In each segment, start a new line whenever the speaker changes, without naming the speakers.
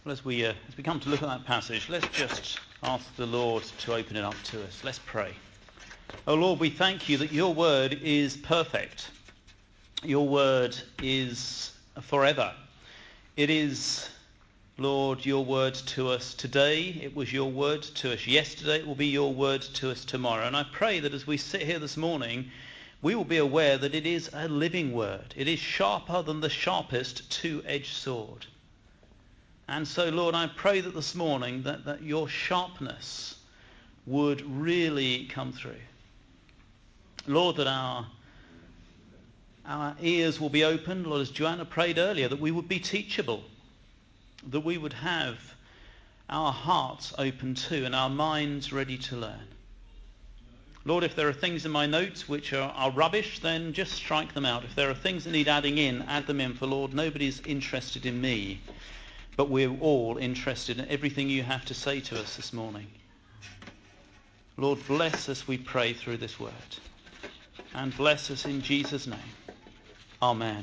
Well, as we come to look at that passage, let's just ask the Lord to open it up to us. Let's pray. Oh Lord, we thank you that your word is perfect. Your word is forever. It is, Lord, your word to us today. It was your word to us yesterday. It will be your word to us tomorrow. And I pray that as we sit here this morning, we will be aware that it is a living word. It is sharper than the sharpest two-edged sword. And so, Lord, I pray that this morning that your sharpness would really come through. Lord, that our ears will be open, Lord, as Joanna prayed earlier, that we would be teachable, that we would have our hearts open too and our minds ready to learn. Lord, if there are things in my notes which are rubbish, then just strike them out. If there are things that need adding in, add them in, for Lord, nobody's interested in me, but we're all interested in everything you have to say to us this morning. Lord, bless us, we pray, through this word. And bless us in Jesus' name. Amen.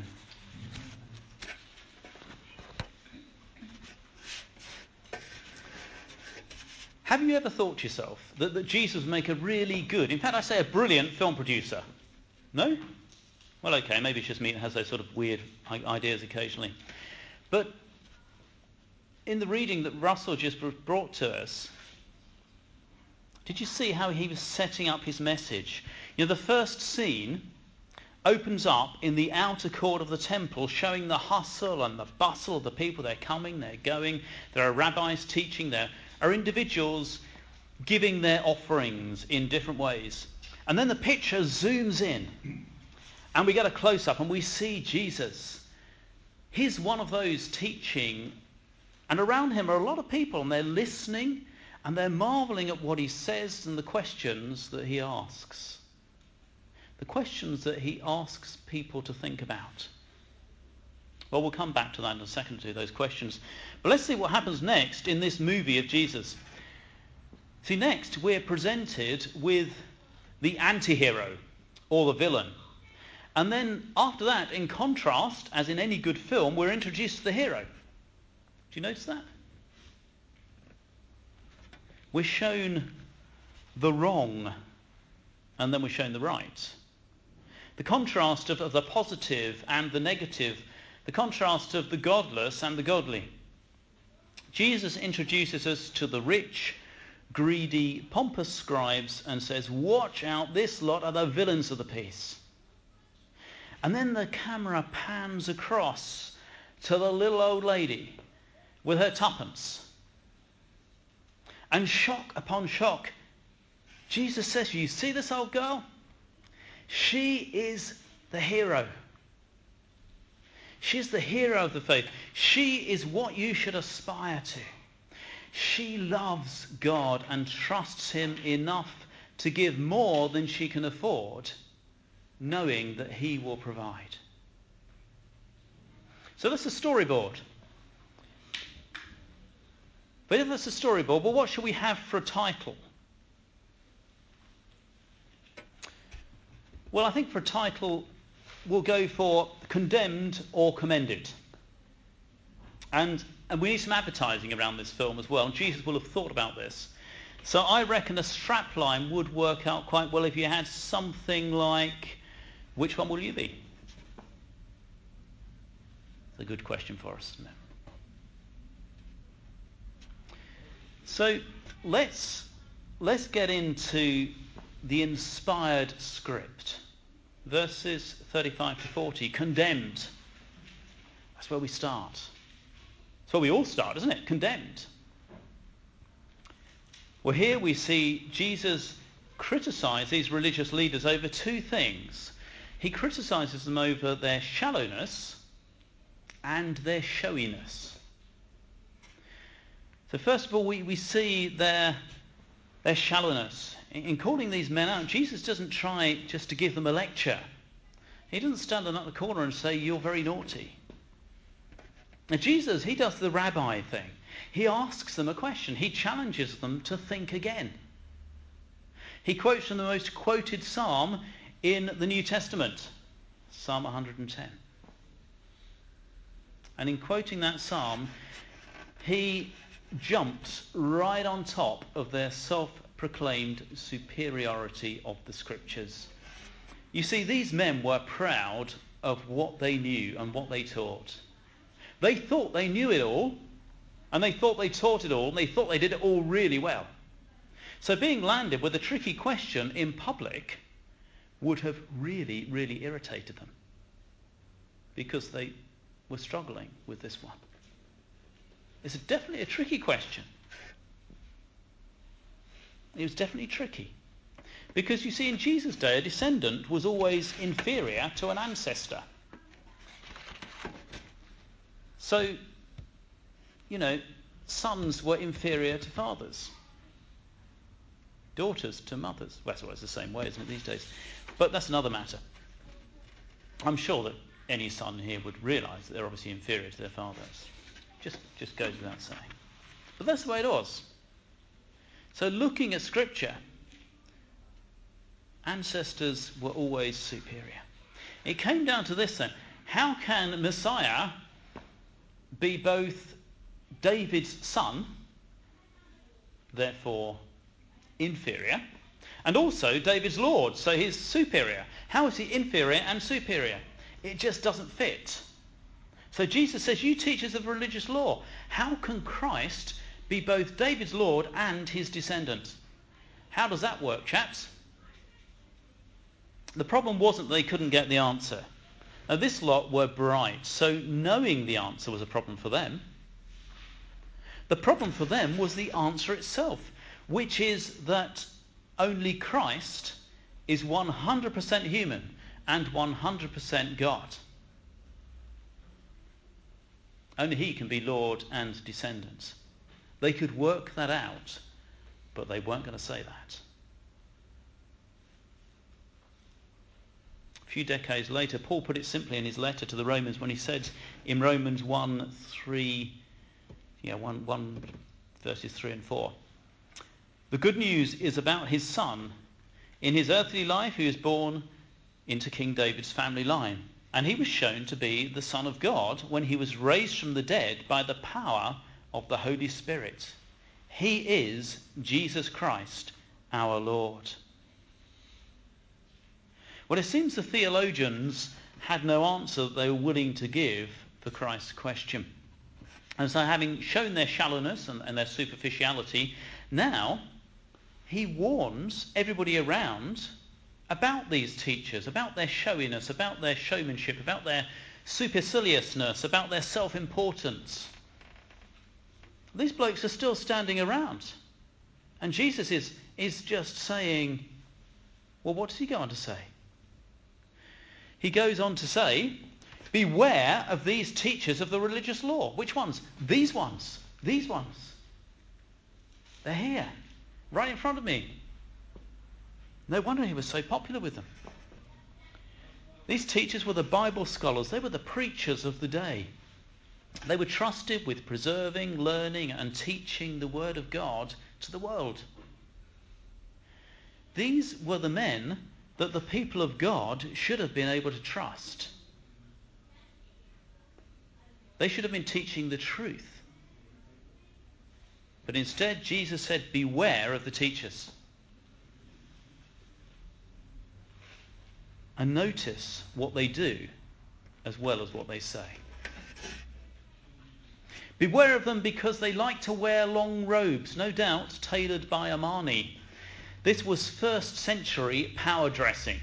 Have you ever thought to yourself that Jesus would make a really good, in fact I say a brilliant film producer? No? Well, okay, maybe it's just me that has those sort of weird ideas occasionally. But in the reading that Russell just brought to us, did you see how he was setting up his message? You know, the first scene opens up in the outer court of the temple, showing the hustle and the bustle of the people. They're coming, they're going. There are rabbis teaching. There are individuals giving their offerings in different ways. And then the picture zooms in, and we get a close-up, and we see Jesus. He's one of those teaching, and around him are a lot of people, and they're listening, and they're marveling at what he says and the questions that he asks. The questions that he asks people to think about. Well, we'll come back to that in a second, to those questions. But let's see what happens next in this movie of Jesus. See, next we're presented with the anti-hero, or the villain. And then after that, in contrast, as in any good film, we're introduced to the hero. Do you notice that? We're shown the wrong, and then we're shown the right. The contrast of the positive and the negative, the contrast of the godless and the godly. Jesus introduces us to the rich, greedy, pompous scribes and says, watch out, this lot are the villains of the piece. And then the camera pans across to the little old lady with her tuppence. And shock upon shock, Jesus says, you see this old girl? She is the hero. She's the hero of the faith. She is what you should aspire to. She loves God and trusts him enough to give more than she can afford, knowing that he will provide. So that's a storyboard. But if that's a storyboard, well, what should we have for a title? Well, I think for a title, we'll go for Condemned or Commended. And we need some advertising around this film as well. And Jesus will have thought about this. So I reckon a strapline would work out quite well if you had something like, which one will you be? It's a good question for us, isn't it? So let's get into the inspired script. Verses 35 to 40. Condemned. That's where we start. That's where we all start, isn't it? Condemned. Well, here we see Jesus criticize these religious leaders over two things. He criticizes them over their shallowness and their showiness. So first of all, we see their shallowness. In calling these men out, Jesus doesn't try just to give them a lecture. He doesn't stand them at the corner and say, you're very naughty. Now Jesus, he does the rabbi thing. He asks them a question. He challenges them to think again. He quotes from the most quoted psalm in the New Testament, Psalm 110. And in quoting that psalm, he jumps right on top of their self-proclaimed superiority of the Scriptures. You see, these men were proud of what they knew and what they taught. They thought they knew it all, and they thought they taught it all, and they thought they did it all really well. So being landed with a tricky question in public would have really, really irritated them, because they were struggling with this one. It's definitely a tricky question. It was definitely tricky. Because you see, in Jesus' day, a descendant was always inferior to an ancestor. So, sons were inferior to fathers. Daughters to mothers. Well, it's the same way, isn't it, these days? But that's another matter. I'm sure that any son here would realise that they're obviously inferior to their fathers. Just goes without saying. But that's the way it was. So looking at Scripture, ancestors were always superior. It came down to this then. How can Messiah be both David's son, therefore inferior, and also David's Lord, so he's superior? How is he inferior and superior? It just doesn't fit. So Jesus says, you teachers of religious law, how can Christ be both David's Lord and his descendant? How does that work, chaps? The problem wasn't they couldn't get the answer. Now, this lot were bright, so knowing the answer was a problem for them. The problem for them was the answer itself, which is that only Christ is 100% human and 100% God. Only he can be Lord and descendant. They could work that out, but they weren't going to say that. A few decades later, Paul put it simply in his letter to the Romans when he said in Romans 1 verses 3 and 4, the good news is about his son. In his earthly life, he was born into King David's family line, and he was shown to be the Son of God when he was raised from the dead by the power of the Holy Spirit. He is Jesus Christ, our Lord. Well, it seems the theologians had no answer that they were willing to give for Christ's question. And so having shown their shallowness and their superficiality, now he warns everybody around about these teachers, about their showiness, about their showmanship, about their superciliousness, about their self-importance. These blokes are still standing around. And Jesus is just saying, well, what does he go on to say? He goes on to say, beware of these teachers of the religious law. Which ones? These ones. These ones. They're here, right in front of me. No wonder he was so popular with them. These teachers were the Bible scholars. They were the preachers of the day. They were trusted with preserving, learning, and teaching the Word of God to the world. These were the men that the people of God should have been able to trust. They should have been teaching the truth. But instead, Jesus said, beware of the teachers. And notice what they do as well as what they say. Beware of them because they like to wear long robes, no doubt tailored by Armani. This was first century power dressing.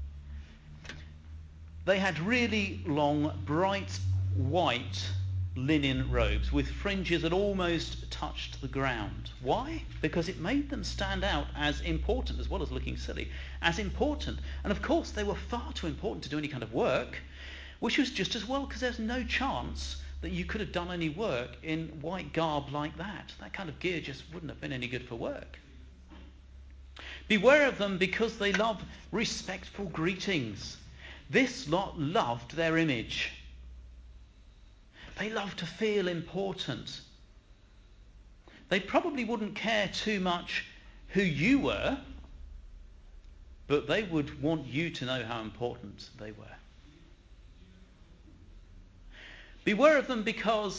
They had really long, bright white linen robes with fringes that almost touched the ground. Why? Because it made them stand out as important, as well as looking silly, as important. And of course they were far too important to do any kind of work, which was just as well, because there's no chance that you could have done any work in white garb like that. That kind of gear just wouldn't have been any good for work. Beware of them because they love respectful greetings. This lot loved their image. They loved to feel important. They probably wouldn't care too much who you were, but they would want you to know how important they were. Beware of them because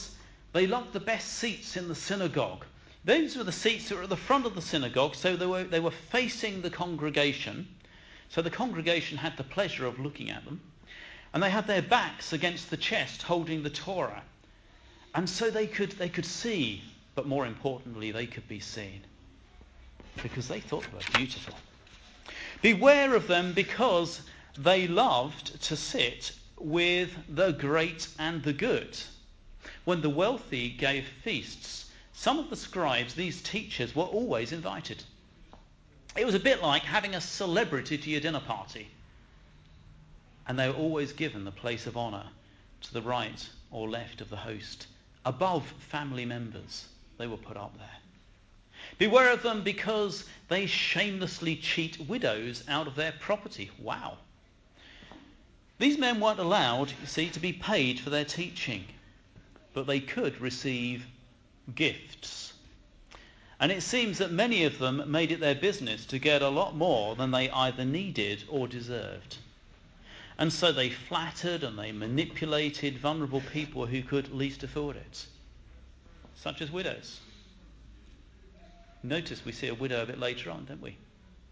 They loved the best seats in the synagogue. Those were the seats that were at the front of the synagogue, so they were facing the congregation. So the congregation had the pleasure of looking at them. And they had their backs against the chest holding the Torah. And so they could see, but more importantly, they could be seen. Because they thought they were beautiful. Beware of them because they loved to sit with the great and the good. When the wealthy gave feasts, some of the scribes, these teachers, were always invited. It was a bit like having a celebrity to your dinner party. And they were always given the place of honour to the right or left of the host. Above family members, they were put up there. Beware of them because they shamelessly cheat widows out of their property. Wow. These men weren't allowed, you see, to be paid for their teaching, but they could receive gifts. And it seems that many of them made it their business to get a lot more than they either needed or deserved. And so they flattered and they manipulated vulnerable people who could least afford it, such as widows. Notice we see a widow a bit later on, don't we?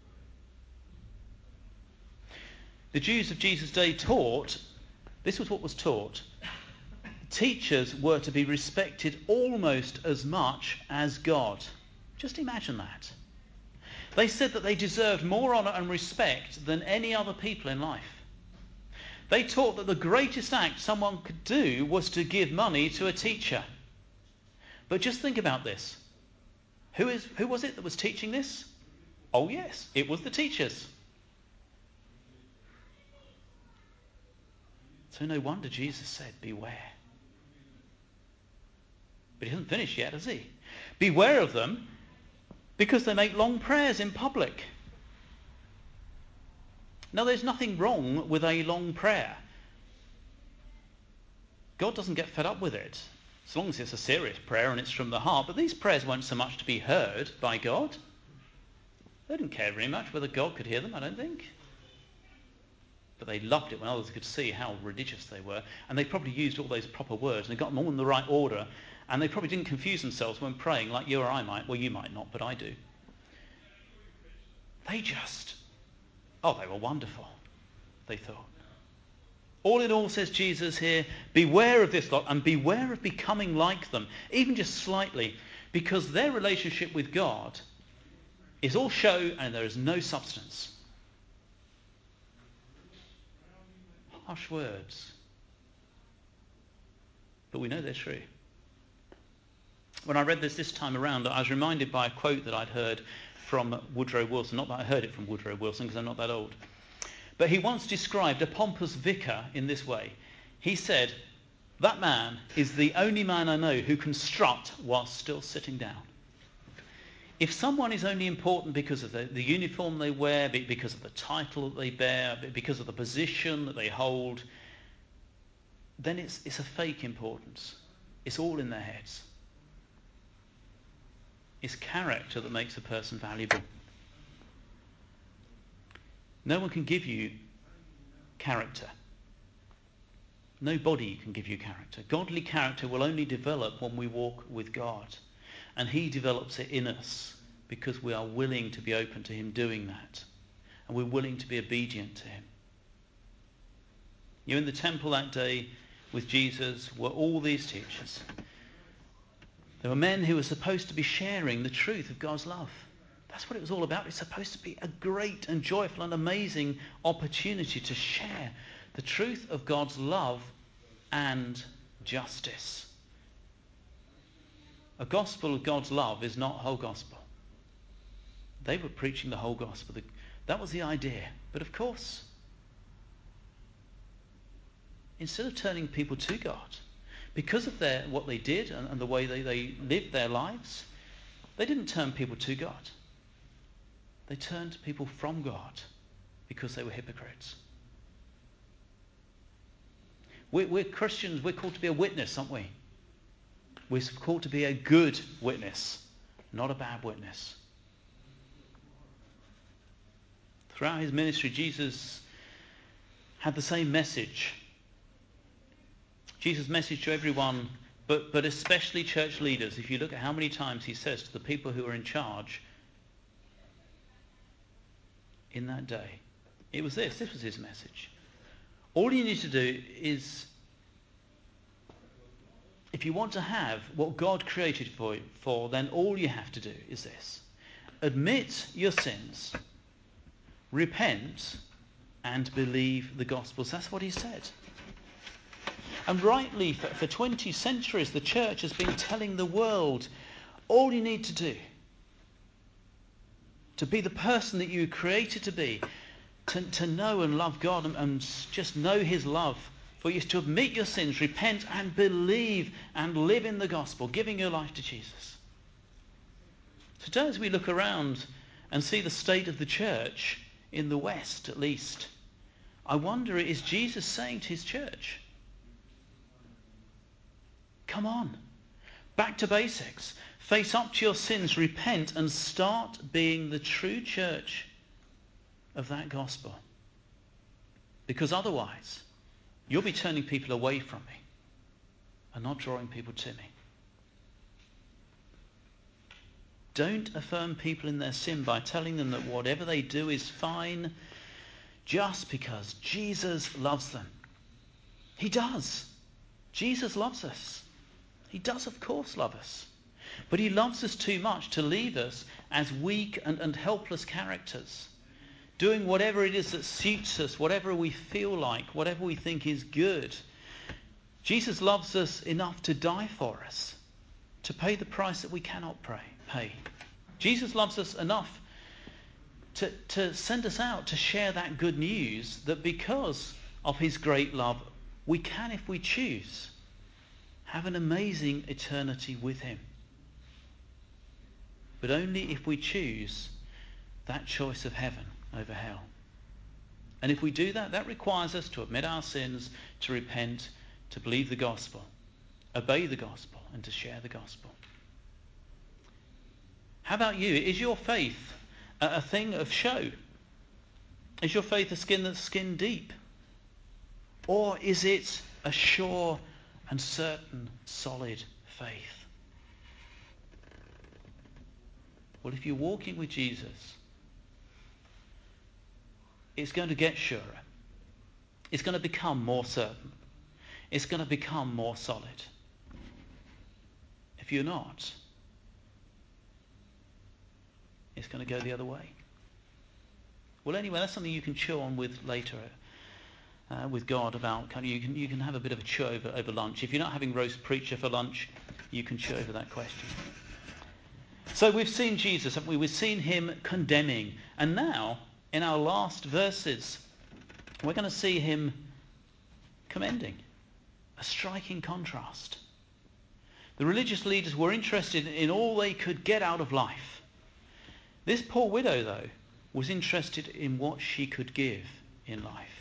The Jews of Jesus' day taught, this was what was taught, teachers were to be respected almost as much as God. Just imagine that. They said that they deserved more honour and respect than any other people in life. They taught that the greatest act someone could do was to give money to a teacher. But just think about this. Who was it that was teaching this? Oh yes, it was the teachers. So no wonder Jesus said, beware. But he hasn't finished yet, has he? Beware of them because they make long prayers in public. Now there's nothing wrong with a long prayer. God doesn't get fed up with it, as long as it's a serious prayer and it's from the heart. But these prayers weren't so much to be heard by God. They didn't care very much whether God could hear them, I don't think. But they loved it when others could see how religious they were. And they probably used all those proper words and they got them all in the right order. And they probably didn't confuse themselves when praying like you or I might. Well, you might not, but I do. They were wonderful, they thought. All in all, says Jesus here, beware of this lot and beware of becoming like them, even just slightly, because their relationship with God is all show and there is no substance. Harsh words. But we know they're true. When I read this time around, I was reminded by a quote that I'd heard from Woodrow Wilson. Not that I heard it from Woodrow Wilson, because I'm not that old. But he once described a pompous vicar in this way. He said, that man is the only man I know who can strut while still sitting down. If someone is only important because of the uniform they wear, because of the title that they bear, because of the position that they hold, then it's a fake importance. It's all in their heads. It's character that makes a person valuable. No one can give you character. Nobody can give you character. Godly character will only develop when we walk with God. And he develops it in us because we are willing to be open to him doing that. And we're willing to be obedient to him. In the temple that day with Jesus were all these teachers. There were men who were supposed to be sharing the truth of God's love. That's what it was all about. It's supposed to be a great and joyful and amazing opportunity to share the truth of God's love and justice. A gospel of God's love is not whole gospel. They were preaching the whole gospel. That was the idea. But of course, instead of turning people to God, because of what they did and the way they lived their lives, they didn't turn people to God. They turned people from God because they were hypocrites. We're Christians. We're called to be a witness, aren't we? We're called to be a good witness, not a bad witness. Throughout his ministry, Jesus had the same message. Jesus' message to everyone but especially church leaders, if you look at how many times he says to the people who are in charge in that day, it was this was his message. All you need to do is, if you want to have what God created for, then all you have to do is this. Admit your sins, repent, and believe the Gospels. That's what he said. And rightly, for 20 centuries, the church has been telling the world, all you need to do to be the person that you were created to be, to know and love God and just know his love for you, is to admit your sins, repent and believe and live in the gospel, giving your life to Jesus. Today, as we look around and see the state of the church, in the West at least, I wonder, is Jesus saying to his church, come on, back to basics, face up to your sins, repent and start being the true church of that gospel? Because otherwise, you'll be turning people away from me and not drawing people to me. Don't affirm people in their sin by telling them that whatever they do is fine just because Jesus loves them. He does. Jesus loves us. He does, of course, love us. But he loves us too much to leave us as weak and helpless characters, doing whatever it is that suits us, whatever we feel like, whatever we think is good. Jesus loves us enough to die for us, to pay the price that we cannot pay. Jesus loves us enough to send us out to share that good news, that because of his great love, we can, if we choose, have an amazing eternity with him. But only if we choose that choice of heaven over hell. And if we do that, that requires us to admit our sins, to repent, to believe the gospel, obey the gospel, and to share the gospel. How about you? Is your faith a thing of show? Is your faith a skin that's skin deep? Or is it a sure and certain, solid faith? Well, if you're walking with Jesus, it's going to get surer. It's going to become more certain. It's going to become more solid. If you're not, it's going to go the other way. Well, anyway, that's something you can chew on with later, with God about. You can have a bit of a chew over lunch. If you're not having roast preacher for lunch, you can chew over that question. So we've seen Jesus, haven't we? We've seen him condemning. And now, in our last verses, we're going to see him commending. A striking contrast. The religious leaders were interested in all they could get out of life. This poor widow, though, was interested in what she could give in life.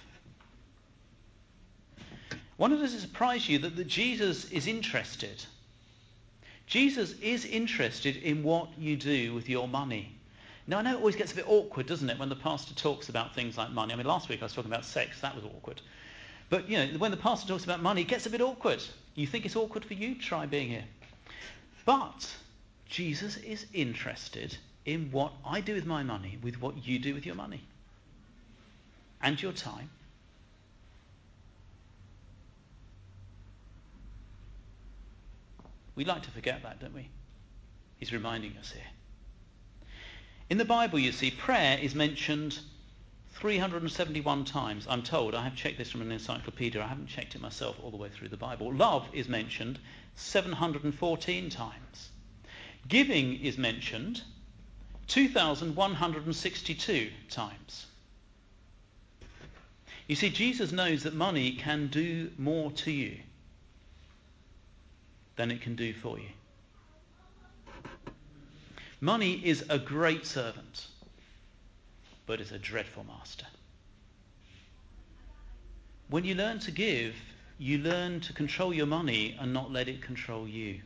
Wonder, does it surprise you that Jesus is interested? Jesus is interested in what you do with your money. Now, I know it always gets a bit awkward, doesn't it, when the pastor talks about things like money. I mean, last week I was talking about sex. That was awkward. But, when the pastor talks about money, it gets a bit awkward. You think it's awkward for you? Try being here. But Jesus is interested in what I do with my money, with what you do with your money. And your time. We like to forget that, don't we? He's reminding us here. In the Bible, you see, prayer is mentioned 371 times, I'm told. I have checked this from an encyclopedia. I haven't checked it myself all the way through the Bible. Love is mentioned 714 times. Giving is mentioned 2,162 times. You see, Jesus knows that money can do more to you than it can do for you. Money is a great servant, but it's a dreadful master. When you learn to give, you learn to control your money and not let it control you.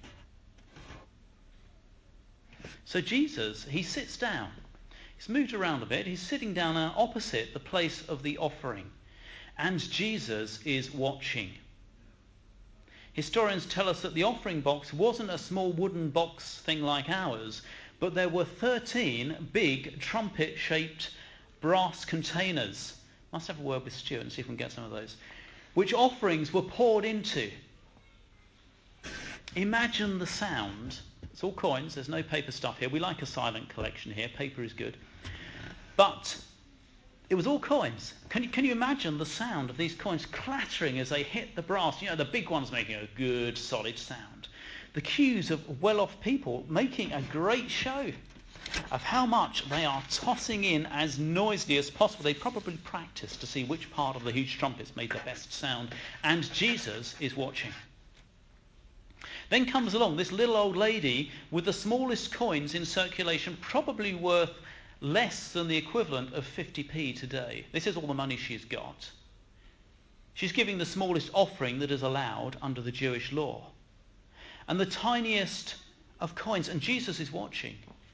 So Jesus, he sits down. He's moved around a bit. He's sitting down opposite the place of the offering. And Jesus is watching. Historians tell us that the offering box wasn't a small wooden box thing like ours, but there were 13 big trumpet-shaped brass containers. Must have a word with Stuart and see if we can get some of those. Which offerings were poured into. Imagine the sound. It's all coins. There's no paper stuff here. We like a silent collection here. Paper is good. But it was all coins. Can you imagine the sound of these coins clattering as they hit the brass? You know, the big ones making a good, solid sound. The queues of well-off people making a great show of how much they are tossing in as noisily as possible. They probably practiced to see which part of the huge trumpets made the best sound. And Jesus is watching. Then comes along this little old lady with the smallest coins in circulation, probably worth less than the equivalent of 50p today. This is all the money she's got. She's giving the smallest offering that is allowed under the Jewish law. And the tiniest of coins, and Jesus is watching.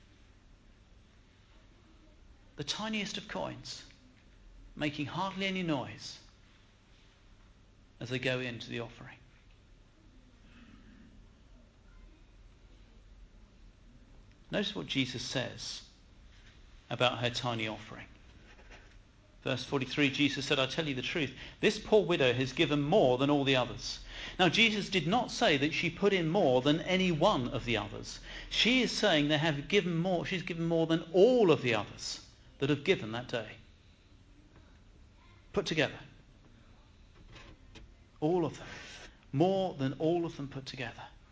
The tiniest of coins, making hardly any noise as they go into the offering. Notice what Jesus says about her tiny offering. Verse 43, Jesus said, I tell you the truth, this poor widow has given more than all the others. Now, Jesus did not say that she put in more than any one of the others. She is saying they have given more. She's given more than all of the others that have given that day. Put together. All of them. More than all of them put together.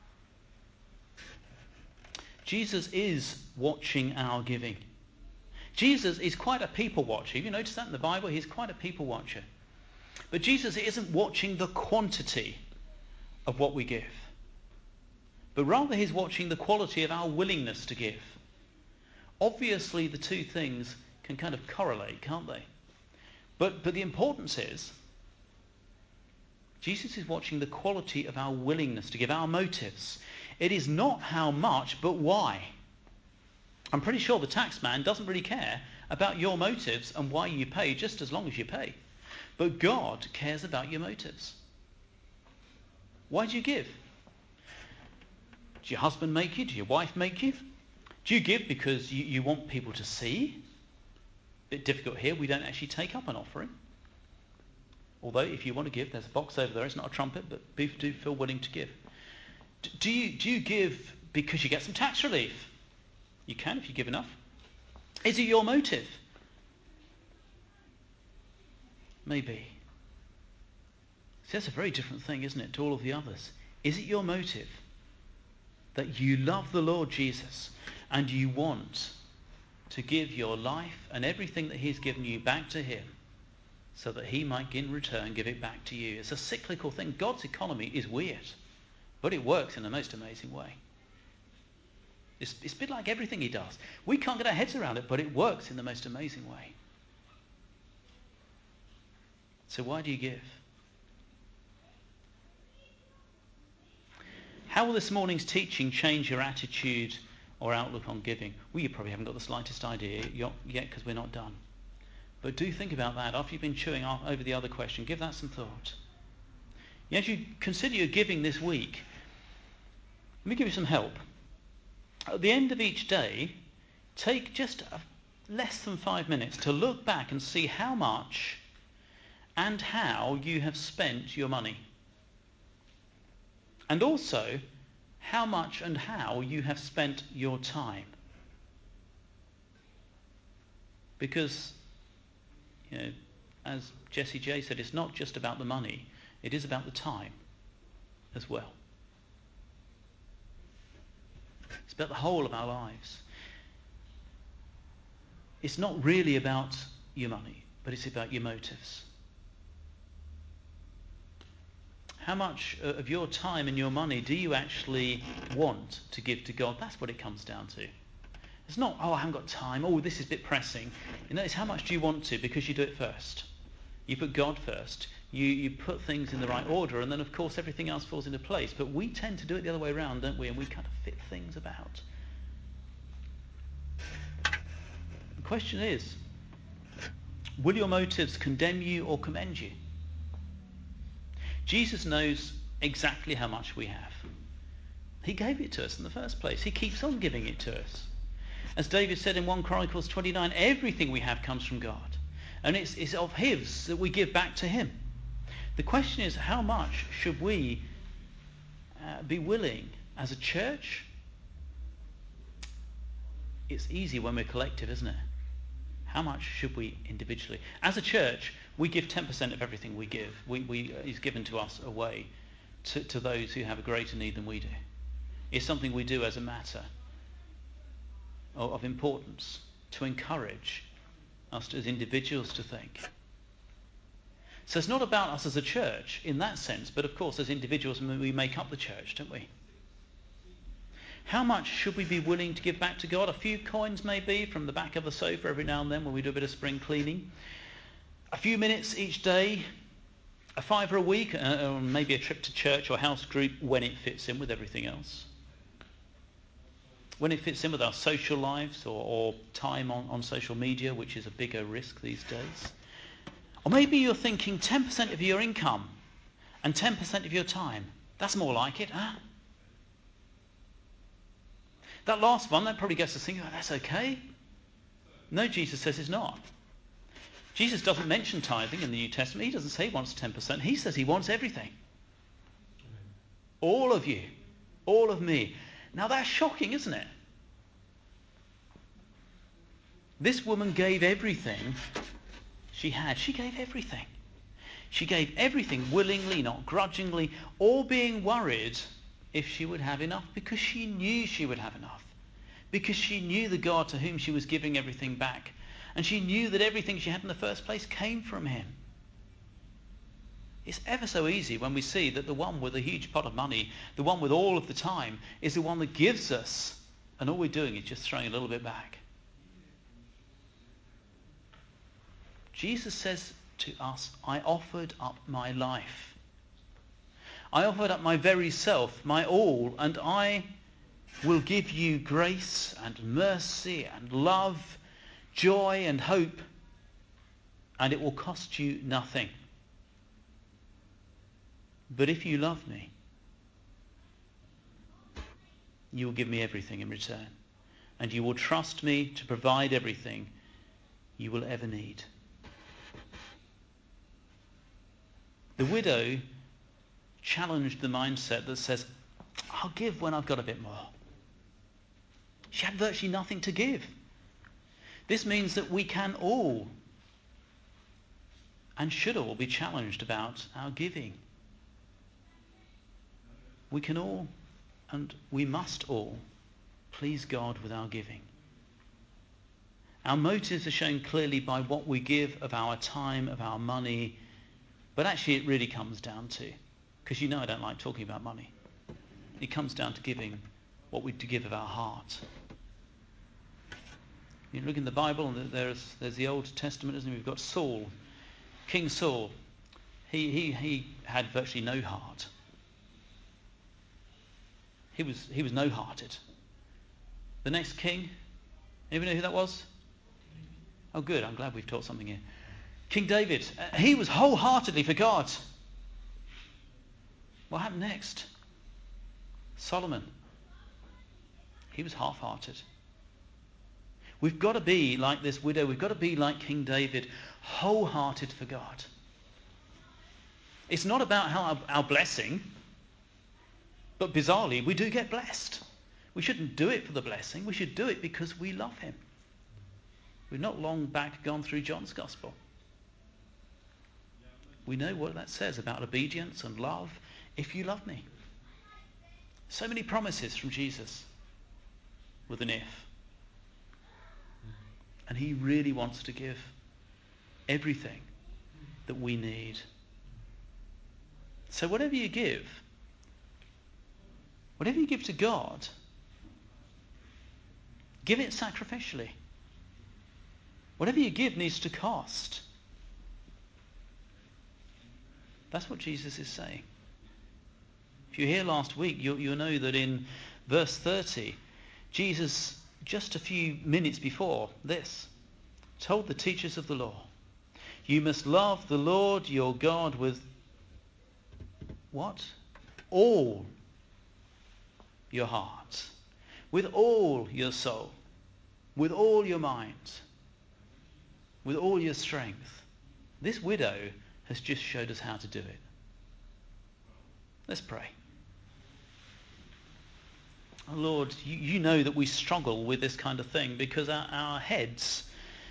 Jesus is watching our giving. Jesus is quite a people watcher. Have you noticed that in the Bible? He's quite a people watcher. But Jesus isn't watching the quantity of what we give, but rather he's watching the quality of our willingness to give. Obviously, the two things can kind of correlate, can't they? But the importance is, Jesus is watching the quality of our willingness to give, our motives. It is not how much, but why. I'm pretty sure the tax man doesn't really care about your motives and why you pay, just as long as you pay. But God cares about your motives. Why do you give? Does your husband make you? Does your wife make you? Do you give because you want people to see? A bit difficult here. We don't actually take up an offering. Although if you want to give, there's a box over there. It's not a trumpet, but people do feel willing to give. Do you give because you get some tax relief? You can if you give enough. Is it your motive? Maybe. See, that's a very different thing, isn't it, to all of the others. Is it your motive that you love the Lord Jesus and you want to give your life and everything that he's given you back to him so that he might in return give it back to you? It's a cyclical thing. God's economy is weird, but it works in the most amazing way. It's a bit like everything he does. We can't get our heads around it, but it works in the most amazing way. So why do you give? How will this morning's teaching change your attitude or outlook on giving? Well, you probably haven't got the slightest idea yet because we're not done. But do think about that. After you've been chewing over the other question, give that some thought. As you consider your giving this week, let me give you some help. At the end of each day, take just less than 5 minutes to look back and see how much and how you have spent your money. And also, how much and how you have spent your time. Because, as Jessie J said, it's not just about the money, it is about the time as well. It's about the whole of our lives. It's not really about your money, but it's about your motives. How much of your time and your money do you actually want to give to God? That's what it comes down to. It's not, I haven't got time. This is a bit pressing. It's how much do you want to, because you do it first. You put God first. You put things in the right order, and then, of course, everything else falls into place. But we tend to do it the other way around, don't we? And we kind of fit things about. The question is, will your motives condemn you or commend you? Jesus knows exactly how much we have. He gave it to us in the first place. He keeps on giving it to us. As David said in 1 Chronicles 29, everything we have comes from God. And it's of his that we give back to him. The question is, how much should we be willing as a church? It's easy when we're collective, isn't it? How much should we individually? As a church, we give 10% of everything we give. Is given to us away to those who have a greater need than we do. It's something we do as a matter of importance to encourage us as individuals to think. So it's not about us as a church in that sense, but of course as individuals we make up the church, don't we? How much should we be willing to give back to God? A few coins maybe from the back of the sofa every now and then when we do a bit of spring cleaning. A few minutes each day, a $5 a week, or maybe a trip to church or house group when it fits in with everything else. When it fits in with our social lives or time on social media, which is a bigger risk these days. Or maybe you're thinking 10% of your income and 10% of your time. That's more like it, huh? That last one, that probably gets us thinking, oh, that's okay. No, Jesus says it's not. Jesus doesn't mention tithing in the New Testament. He doesn't say he wants 10%. He says he wants everything. All of you. All of me. Now that's shocking, isn't it? This woman gave everything she had. She gave everything. She gave everything willingly, not grudgingly, or being worried if she would have enough, because she knew she would have enough. Because she knew the God to whom she was giving everything back. And she knew that everything she had in the first place came from him. It's ever so easy when we see that the one with a huge pot of money, the one with all of the time, is the one that gives us, and all we're doing is just throwing a little bit back. Jesus says to us, I offered up my life. I offered up my very self, my all, and I will give you grace and mercy and love, joy and hope, and it will cost you nothing. But if you love me, you will give me everything in return, and you will trust me to provide everything you will ever need. The widow challenged the mindset that says, I'll give when I've got a bit more. She had virtually nothing to give. This means that we can all and should all be challenged about our giving. We can all and we must all please God with our giving. Our motives are shown clearly by what we give of our time, of our money, but actually it really comes down to, because you know I don't like talking about money, it comes down to giving what we give of our heart. You look in the Bible and there's the Old Testament, isn't it? We've got Saul, King Saul. He had virtually no heart. He was no-hearted. The next king, anybody know who that was? Oh good, I'm glad we've taught something here. King David, he was wholeheartedly for God. What happened next? Solomon, he was half-hearted. We've got to be like this widow. We've got to be like King David, wholehearted for God. It's not about our blessing, but bizarrely, we do get blessed. We shouldn't do it for the blessing. We should do it because we love him. We've not long back gone through John's Gospel. We know what that says about obedience and love. If you love me. So many promises from Jesus with an if. And he really wants to give everything that we need. So whatever you give to God, give it sacrificially. Whatever you give needs to cost. That's what Jesus is saying. If you were here last week, you'll know that in verse 30, Jesus, just a few minutes before this, told the teachers of the law, you must love the Lord your God with what? all your heart, with all your soul, with all your mind, with all your strength. This widow has just showed us how to do it. Let's pray. Oh Lord, you know that we struggle with this kind of thing because our heads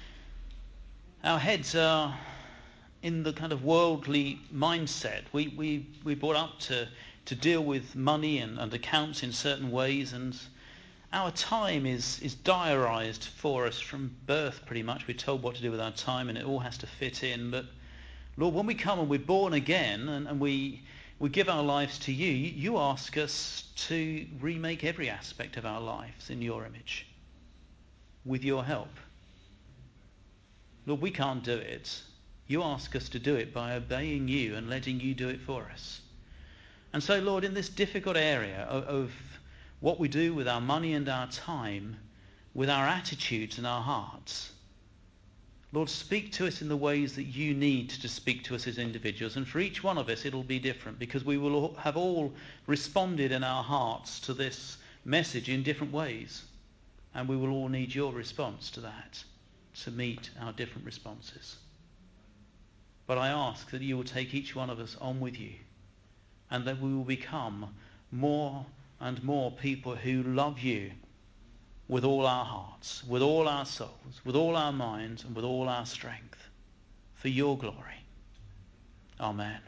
are in the kind of worldly mindset. We brought up to deal with money and accounts in certain ways, and our time is diarised for us from birth pretty much. We're told what to do with our time and it all has to fit in. But Lord, when we come and we're born again and we give our lives to you, you ask us to remake every aspect of our lives in your image with your help. Lord, we can't do it. You ask us to do it by obeying you and letting you do it for us. And so, Lord, in this difficult area of what we do with our money and our time, with our attitudes and our hearts, Lord, speak to us in the ways that you need to speak to us as individuals. And for each one of us, it'll be different because we will have all responded in our hearts to this message in different ways. And we will all need your response to that to meet our different responses. But I ask that you will take each one of us on with you and that we will become more and more people who love you with all our hearts, with all our souls, with all our minds and with all our strength for your glory. Amen.